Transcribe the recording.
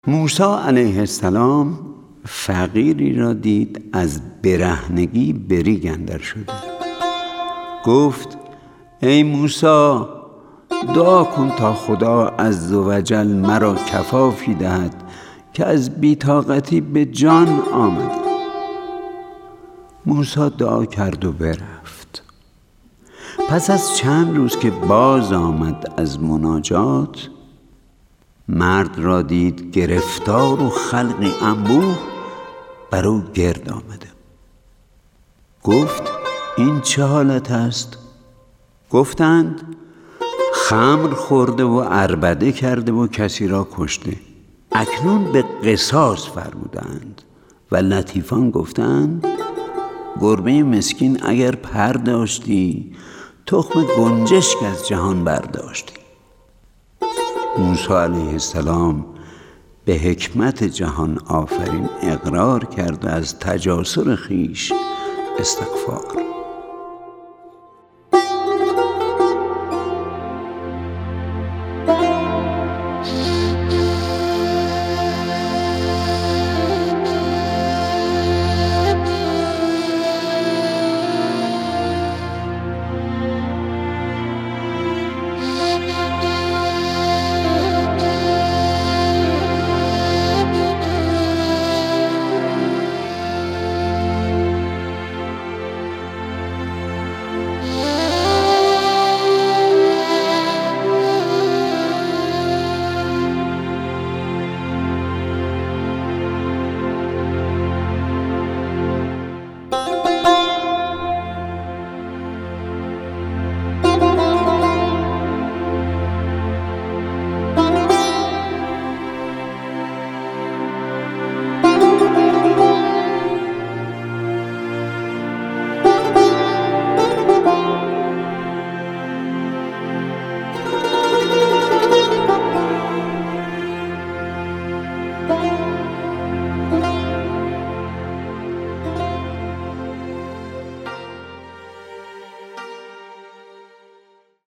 موسی علیه السلام فقیری را دید از برهنگی بریگ اندر شده. گفت ای موسی، دعا کن تا خدا عزوجل مرا کفافی دهد که از بی‌طاقتی به جان آمد. موسی دعا کرد و برفت. پس از چند روز که باز آمد از مناجات، مرد را دید گرفتار و خلقی انبوه بر او گرد آمده. گفت این چه حالت است؟ گفتند خمر خورده و عربده کرده و کسی را کشته. اکنون به قصاص فرمودند. و لطیفان گفتند گربه مسکین اگر پر داشتی، تخم گنجشک از جهان برداشتی. موسی علیه السلام به حکمت جهان آفرین اقرار کرد و از تجاسر خویش استغفار.